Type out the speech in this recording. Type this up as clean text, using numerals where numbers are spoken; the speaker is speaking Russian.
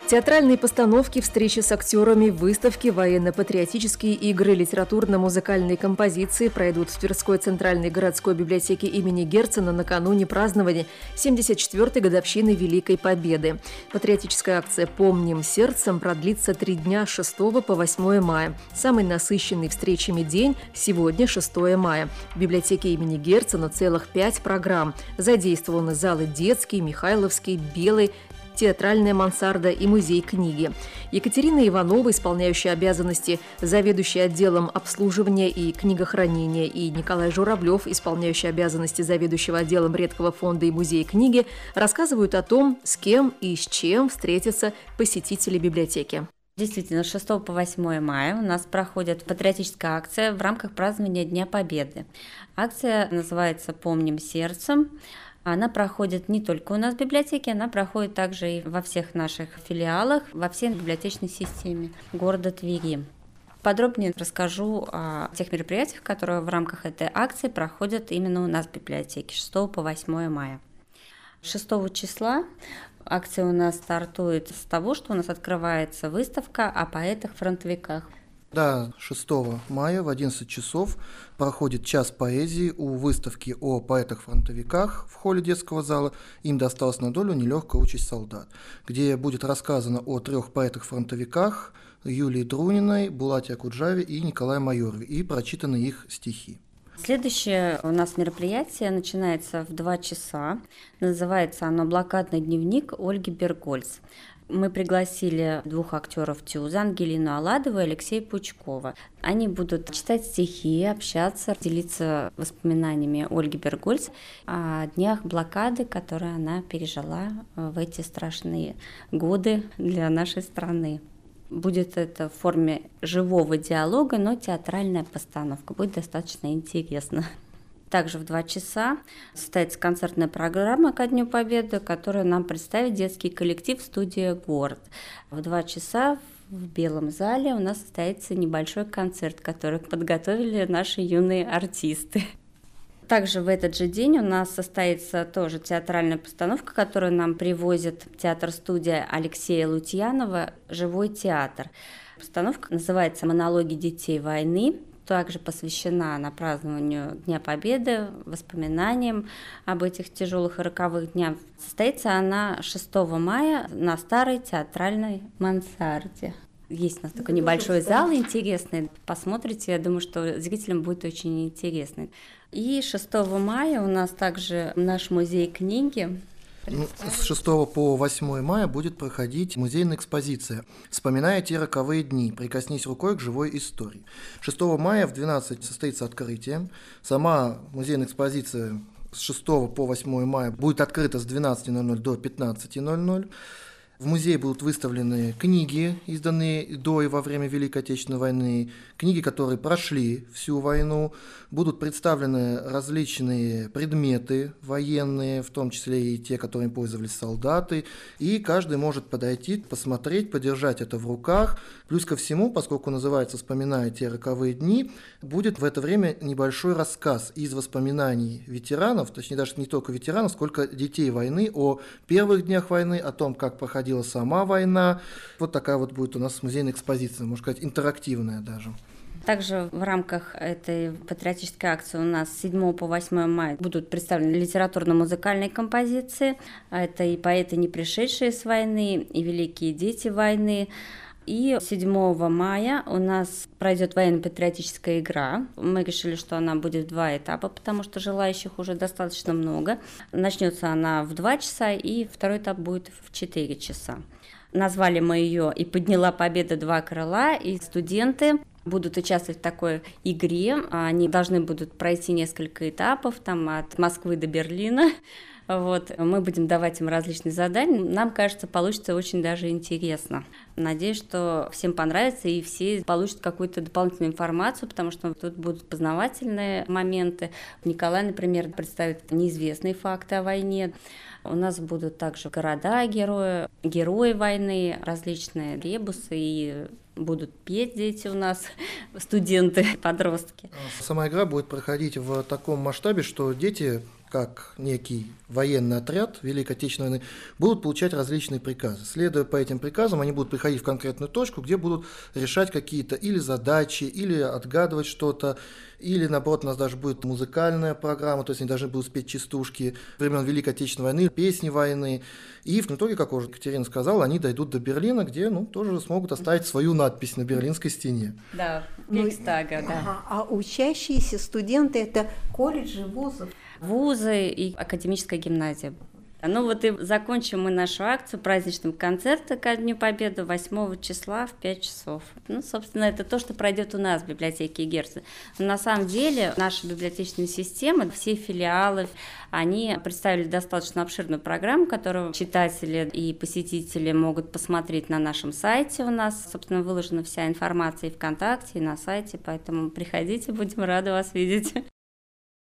Театральные постановки, встречи с актерами, выставки, военно-патриотические игры, литературно-музыкальные композиции пройдут в Тверской центральной городской библиотеке имени Герцена накануне празднования 74-й годовщины Великой Победы. Патриотическая акция «Помним сердцем» продлится 3 дня с 6 по 8 мая. Самый насыщенный встречами день сегодня 6 мая. В библиотеке имени Герцена целых 5 программ. Задействованы залы детский, Михайловский, Белый, театральная мансарда и музей книги. Екатерина Иванова, исполняющая обязанности заведующей отделом обслуживания и книгохранения, и Николай Журавлев, исполняющий обязанности заведующего отделом редкого фонда и музея книги, рассказывают о том, с кем и с чем встретятся посетители библиотеки. Действительно, с 6 по 8 мая у нас проходит патриотическая акция в рамках празднования Дня Победы. Акция называется «Помним сердцем». Она проходит не только у нас в библиотеке, она проходит также и во всех наших филиалах, во всей библиотечной системе города Твери. Подробнее расскажу о тех мероприятиях, которые в рамках этой акции проходят именно у нас в библиотеке с 6 по 8 мая. 6 числа акция у нас стартует с того, что у нас открывается выставка о поэтах-фронтовиках. Да, 6 мая в 11 часов проходит час поэзии у выставки о поэтах-фронтовиках в холле детского зала «Им досталась на долю нелегкая участь солдат», где будет рассказано о 3 поэтах-фронтовиках Юлии Друниной, Булате Акуджаве и Николае Майорове и прочитаны их стихи. Следующее у нас мероприятие начинается в 2 часа. Называется оно «Блокадный дневник Ольги Бергольц». Мы пригласили 2 актеров ТЮЗа, Ангелину Аладову и Алексея Пучкова. Они будут читать стихи, общаться, делиться воспоминаниями Ольги Бергольц о днях блокады, которые она пережила в эти страшные годы для нашей страны. Будет это в форме живого диалога, но театральная постановка. Будет достаточно интересно. Также в 2 часа состоится концертная программа ко Дню Победы, которую нам представит детский коллектив «Студия Город». В 2 часа в Белом зале у нас состоится небольшой концерт, который подготовили наши юные артисты. Также в этот же день у нас состоится тоже театральная постановка, которую нам привозит театр-студия Алексея Лутьянова «Живой театр». Постановка называется «Монологи детей войны». Также посвящена она празднованию Дня Победы, воспоминаниям об этих тяжелых и роковых днях. Состоится она 6 мая на старой театральной мансарде. Есть у нас такой небольшой зал интересный. Посмотрите, я думаю, что зрителям будет очень интересно. И 6 мая у нас также наш музей книги. С 6 по 8 мая будет проходить музейная экспозиция «Вспоминая те роковые дни. Прикоснись рукой к живой истории». 6 мая в 12 состоится открытие. Сама музейная экспозиция с 6 по 8 мая будет открыта с 12:00 до 15:00. В музее будут выставлены книги, изданные до и во время Великой Отечественной войны, книги, которые прошли всю войну, будут представлены различные предметы военные, в том числе и те, которыми пользовались солдаты, и каждый может подойти, посмотреть, подержать это в руках. Плюс ко всему, поскольку называется «Вспоминая те роковые дни», будет в это время небольшой рассказ из воспоминаний ветеранов, точнее даже не только ветеранов, сколько детей войны, о первых днях войны, о том, как проходила сама война. Вот такая вот будет у нас музейная экспозиция, можно сказать, интерактивная даже. Также в рамках этой патриотической акции у нас с 7 по 8 мая будут представлены литературно-музыкальные композиции. Это и поэты, не пришедшие с войны, и великие дети войны. И 7 мая у нас пройдет военно-патриотическая игра. Мы решили, что она будет в 2 этапа, потому что желающих уже достаточно много. Начнется она в 2 часа, и второй этап будет в 4 часа. Назвали мы ее «И подняла победа 2 крыла», и студенты будут участвовать в такой игре. Они должны будут пройти несколько этапов, там от Москвы до Берлина. Вот. Мы будем давать им различные задания. Нам кажется, получится очень даже интересно. Надеюсь, что всем понравится и все получат какую-то дополнительную информацию, потому что тут будут познавательные моменты. Николай, например, представит неизвестные факты о войне. У нас будут также города-герои, герои войны, различные ребусы, и будут петь дети у нас, студенты, подростки. Сама игра будет проходить в таком масштабе, что дети как некий военный отряд Великой Отечественной войны, будут получать различные приказы. Следуя по этим приказам, они будут приходить в конкретную точку, где будут решать какие-то или задачи, или отгадывать что-то, или, наоборот, у нас даже будет музыкальная программа, то есть они должны будут спеть частушки времен Великой Отечественной войны, песни войны. И в итоге, как уже Екатерина сказала, они дойдут до Берлина, где тоже смогут оставить свою надпись на Берлинской стене. Да, Рейхстага, да. А учащиеся студенты – это колледжи, вузов? Вузы и академическая гимназия. И закончим мы нашу акцию праздничным концертом ко Дню Победы 8 числа в 5 часов. Собственно, это то, что пройдет у нас в библиотеке Герцена. Но на самом деле наша библиотечная система, все филиалы, они представили достаточно обширную программу, которую читатели и посетители могут посмотреть на нашем сайте. У нас, собственно, выложена вся информация и ВКонтакте, и на сайте, поэтому приходите, будем рады вас видеть.